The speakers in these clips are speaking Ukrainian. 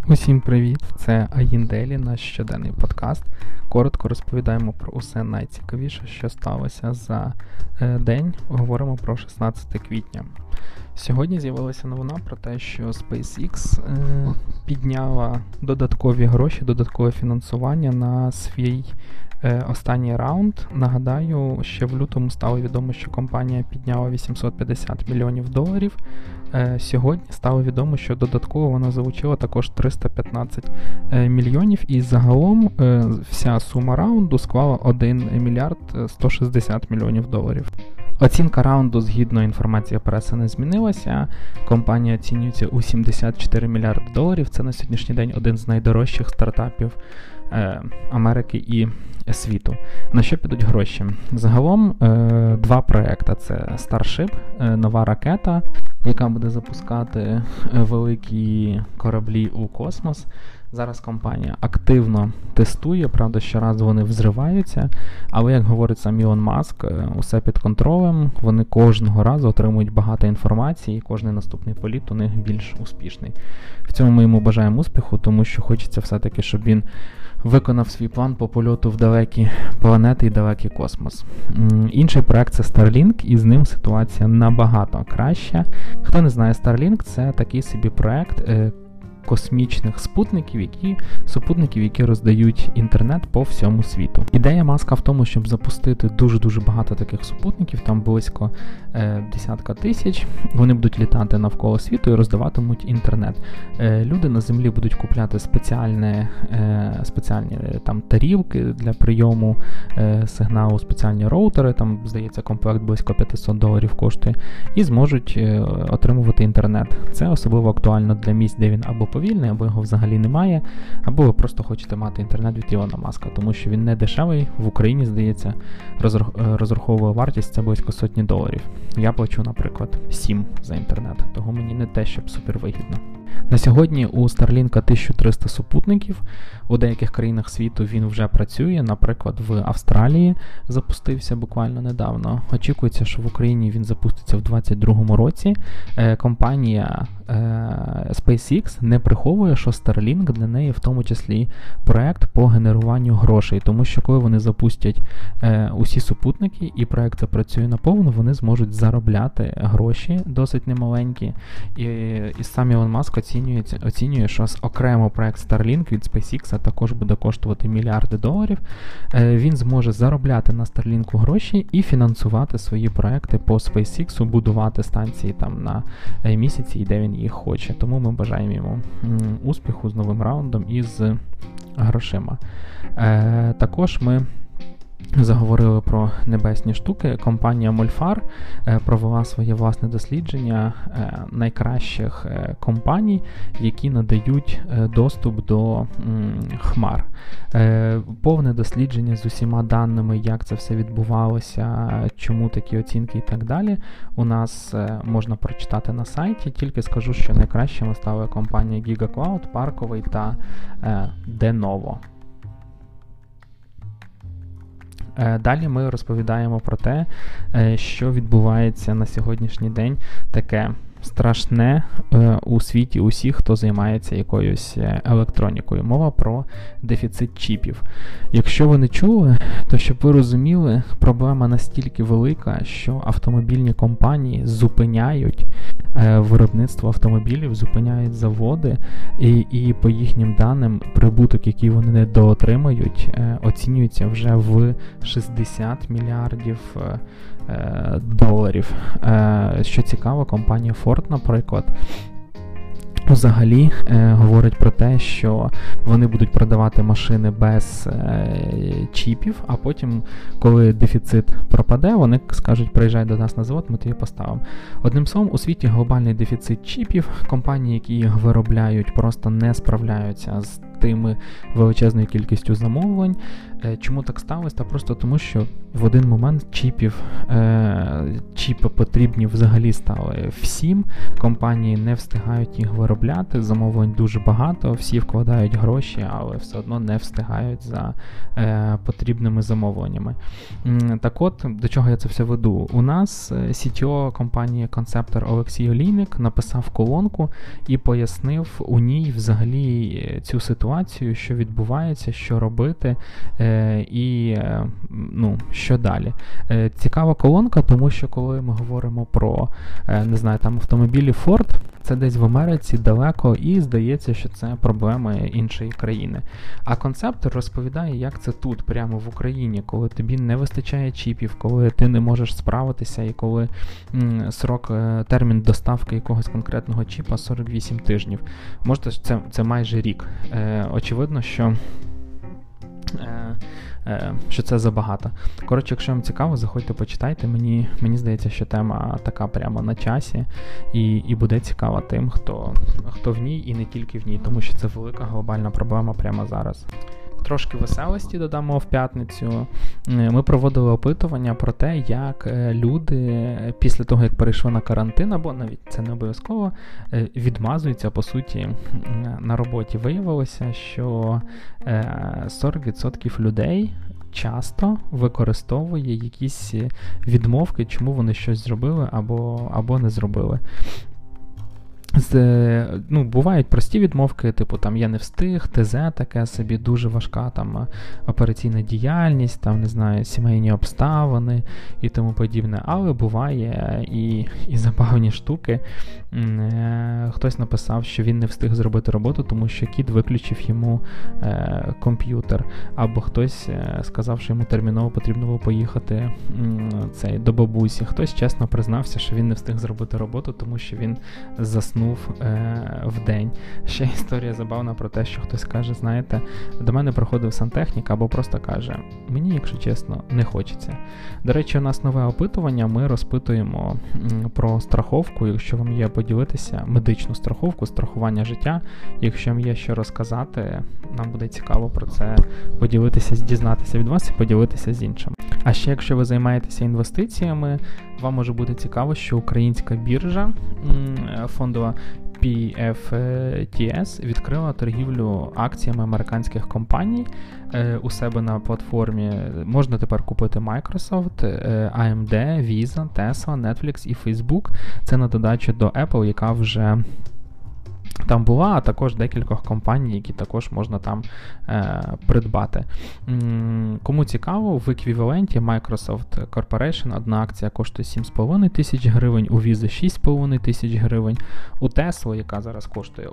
Усім привіт! Це Аїнделі, наш щоденний подкаст. Коротко розповідаємо про усе найцікавіше, що сталося за день. Говоримо про 16 квітня. Сьогодні з'явилася новина про те, що SpaceX підняла додаткові гроші, додаткове фінансування на свій останній раунд. Нагадаю, ще в лютому стало відомо, що компанія підняла $850 мільйонів. Сьогодні стало відомо, що додатково вона залучила також 315 мільйонів, і загалом вся сума раунду склала $1 мільярд 160 мільйонів. Оцінка раунду, згідно інформації преси, не змінилася. Компанія оцінюється у $74 мільярди. Це на сьогоднішній день один з найдорожчих стартапів Америки і світу. На що підуть гроші? Загалом два проекти. Це Starship, нова ракета, яка буде запускати великі кораблі у космос. Зараз компанія активно тестує, правда, щоразу вони взриваються, але, як говорить сам Ілон Маск, усе під контролем, вони кожного разу отримують багато інформації, і кожний наступний політ у них більш успішний. В цьому ми йому бажаємо успіху, тому що хочеться все-таки, щоб він виконав свій план по польоту в далекі планети і далекий космос. Інший проект – це Starlink, і з ним ситуація набагато краща. Хто не знає, Starlink – це такий собі проект космічних супутників, які роздають інтернет по всьому світу. Ідея Маска в тому, щоб запустити дуже-дуже багато таких супутників, там близько десятка тисяч. Вони будуть літати навколо світу і роздаватимуть інтернет. Люди на землі будуть купляти спеціальні там тарілки для прийому сигналу, спеціальні роутери, там, здається, комплект близько $500 коштує, і зможуть отримувати інтернет. Це особливо актуально для місць, де він або повільний, або його взагалі немає, або ви просто хочете мати інтернет від Ілона Маска, тому що він не дешевий. В Україні, здається, розраховувала вартість, це близько $100. Я плачу, наприклад, 7 за інтернет, того мені не те, щоб супервигідно. На сьогодні у Starlink 1300 супутників. У деяких країнах світу він вже працює, наприклад, в Австралії запустився буквально недавно. Очікується, що в Україні він запуститься в 2022 році. Компанія SpaceX не приховує, що Starlink для неї в тому числі проект по генеруванню грошей, тому що коли вони запустять усі супутники і проект запрацює наповну, вони зможуть заробляти гроші досить немаленькі. І сам Ілон Маск оцінює, що окремо проект Starlink від SpaceX також буде коштувати мільярди доларів. Він зможе заробляти на Starlink гроші і фінансувати свої проекти по SpaceX, будувати станції там на місяці і де він їх хоче. Тому ми бажаємо йому успіху з новим раундом і з грошима. Також ми заговорили про небесні штуки. Компанія Molfar провела своє власне дослідження найкращих компаній, які надають доступ до хмар. Повне дослідження з усіма даними, як це все відбувалося, чому такі оцінки і так далі, у нас можна прочитати на сайті. Тільки скажу, що найкращими стали компанії GigaCloud, Parkway та Denovo. Далі ми розповідаємо про те, що відбувається на сьогоднішній день таке страшне у світі усіх, хто займається якоюсь електронікою. Мова про дефіцит чіпів. Якщо ви не чули, то щоб ви розуміли, проблема настільки велика, що автомобільні компанії зупиняють виробництво автомобілів, зупиняють заводи, і по їхнім даним прибуток, який вони недоотримають, оцінюється вже в 60 мільярдів доларів. Що цікаво, компанія Ford, наприклад, взагалі говорить про те, що вони будуть продавати машини без чіпів, а потім, коли дефіцит пропаде, вони скажуть: приїжджай до нас на завод, ми тобі поставимо. Одним словом, у світі глобальний дефіцит чіпів, компанії, які їх виробляють, просто не справляються з тими величезною кількістю замовлень. Чому так сталося? Та просто тому, що в один момент чіпи потрібні взагалі стали всім, компанії не встигають їх виробляти, замовлень дуже багато, всі вкладають гроші, але все одно не встигають за потрібними замовленнями. Так от, до чого я це все веду? У нас CTO компанії Conceptor Олексій Олійник написав колонку і пояснив у ній взагалі цю ситуацію, що відбувається, що робити і що далі. Цікава колонка, тому що коли ми говоримо про, автомобілі Ford, це десь в Америці далеко і здається, що це проблеми іншої країни. А концептор розповідає, як це тут, прямо в Україні, коли тобі не вистачає чіпів, коли ти не можеш справитися і коли термін доставки якогось конкретного чіпа 48 тижнів. Можете, це майже рік. Очевидно, що це забагато. Коротше, якщо вам цікаво, заходьте, почитайте. Мені здається, що тема така прямо на часі і буде цікава тим, хто в ній і не тільки в ній, тому що це велика глобальна проблема прямо зараз. Трошки веселості додамо в п'ятницю. Ми проводили опитування про те, як люди після того, як перейшли на карантин, або навіть це не обов'язково, відмазуються, по суті, на роботі. Виявилося, що 40% людей часто використовує якісь відмовки, чому вони щось зробили або не зробили. Бувають прості відмовки, типу там я не встиг, ТЗ таке собі, дуже важка там операційна діяльність, там, не знаю, сімейні обставини і тому подібне. Але буває і забавні штуки. Хтось написав, що він не встиг зробити роботу, тому що кіт виключив йому комп'ютер. Або хтось сказав, що йому терміново потрібно було поїхати до бабусі. Хтось чесно признався, що він не встиг зробити роботу, тому що він заснув в день. Ще історія забавна про те, що хтось каже, знаєте, до мене приходив сантехнік або просто каже, мені, якщо чесно, не хочеться. До речі, у нас нове опитування, ми розпитуємо про страховку, якщо вам є поділитися, медичну страховку, страхування життя. Якщо вам є що розказати, нам буде цікаво про це поділитися, дізнатися від вас і поділитися з іншим. А ще, якщо ви займаєтеся інвестиціями, вам може бути цікаво, що українська біржа фондова PFTS відкрила торгівлю акціями американських компаній у себе на платформі. Можна тепер купити Microsoft, AMD, Visa, Tesla, Netflix і Facebook. Це на додачу до Apple, яка вже там була, а також декількох компаній, які також можна там придбати. Кому цікаво, в еквіваленті Microsoft Corporation одна акція коштує 7,5 тисяч гривень, у Visa 6,5 тисяч гривень, у Tesla, яка зараз коштує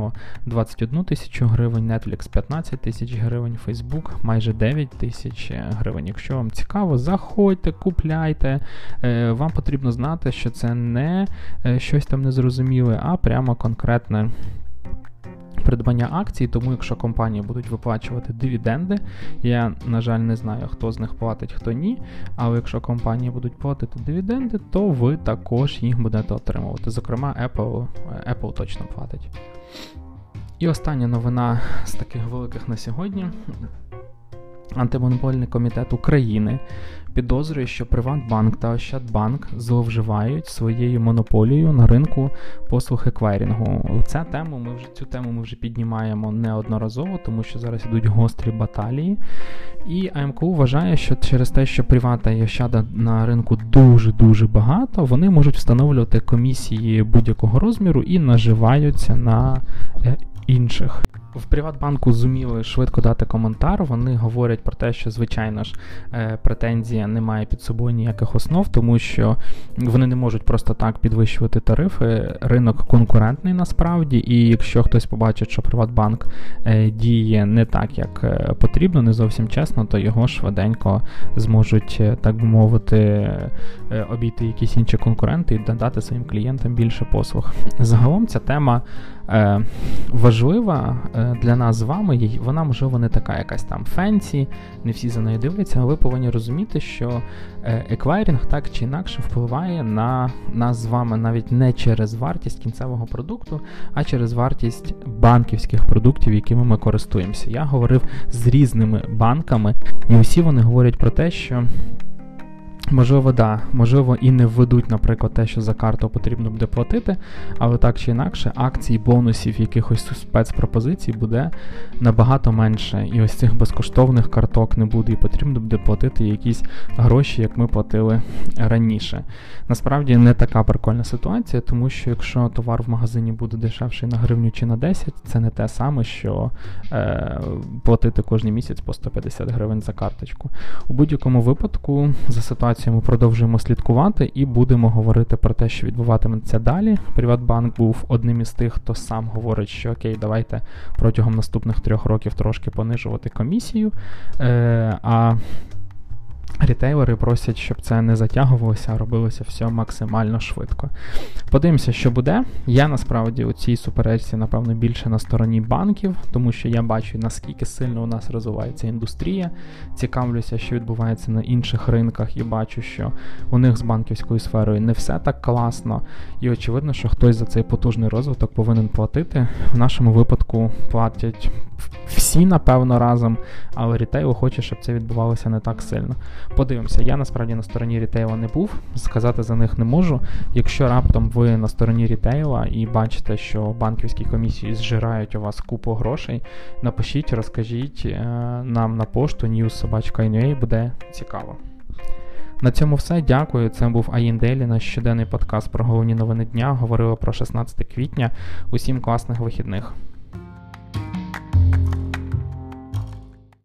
21 тисячу гривень, Netflix 15 тисяч гривень, Facebook майже 9 тисяч гривень. Якщо вам цікаво, заходьте, купляйте. Вам потрібно знати, що це не щось там незрозуміле, а прямо конкретне придбання акцій, тому якщо компанії будуть виплачувати дивіденди, я, на жаль, не знаю, хто з них платить, хто ні, але якщо компанії будуть платити дивіденди, то ви також їх будете отримувати. Зокрема, Apple точно платить. І остання новина з таких великих на сьогодні. Антимонопольний комітет України підозрює, що Приватбанк та Ощадбанк зловживають своєю монополією на ринку послуг еквайрінгу. Цю тему ми вже піднімаємо неодноразово, тому що зараз ідуть гострі баталії. І АМКУ вважає, що через те, що Привата і Ощада на ринку дуже-дуже багато, вони можуть встановлювати комісії будь-якого розміру і наживаються на інших. В Приватбанку зуміли швидко дати коментар, вони говорять про те, що, звичайно ж, претензія не має під собою ніяких основ, тому що вони не можуть просто так підвищувати тарифи, ринок конкурентний насправді, і якщо хтось побачить, що Приватбанк діє не так, як потрібно, не зовсім чесно, то його швиденько зможуть, так би мовити, обійти якісь інші конкуренти і додати своїм клієнтам більше послуг. Загалом ця тема важлива, для нас з вами, вона, можливо, не така якась там фенсі, не всі за нею дивляться, але ви повинні розуміти, що еквайринг так чи інакше впливає на нас з вами навіть не через вартість кінцевого продукту, а через вартість банківських продуктів, якими ми користуємося. Я говорив з різними банками, і усі вони говорять про те, що можливо і не введуть, наприклад, те, що за карту потрібно буде платити, але так чи інакше акцій, бонусів, якихось спецпропозицій буде набагато менше. І ось цих безкоштовних карток не буде, і потрібно буде платити якісь гроші, як ми платили раніше. Насправді не така прикольна ситуація, тому що якщо товар в магазині буде дешевший на гривню чи на 10, це не те саме, що платити кожен місяць по 150 гривень за карточку. У будь-якому випадку за ситуацією ми продовжуємо слідкувати і будемо говорити про те, що відбуватиметься далі. Приватбанк був одним із тих, хто сам говорить, що окей, давайте протягом наступних 3 років трошки понижувати комісію, а рітейлери просять, щоб це не затягувалося, а робилося все максимально швидко. Подивимося, що буде. Я, насправді, у цій суперечці, напевно, більше на стороні банків, тому що я бачу, наскільки сильно у нас розвивається індустрія, цікавлюся, що відбувається на інших ринках, і бачу, що у них з банківською сферою не все так класно, і очевидно, що хтось за цей потужний розвиток повинен платити. В нашому випадку платять всі, напевно, разом, але рітейл хоче, щоб це відбувалося не так сильно. Подивимося, я насправді на стороні рітейла не був, сказати за них не можу. Якщо раптом ви на стороні рітейла і бачите, що банківські комісії зжирають у вас купу грошей, напишіть, розкажіть нам на пошту news@ine, буде цікаво. На цьому все, дякую. Це був IN Daily, наш щоденний подкаст про головні новини дня. Говорили про 16 квітня. Усім класних вихідних.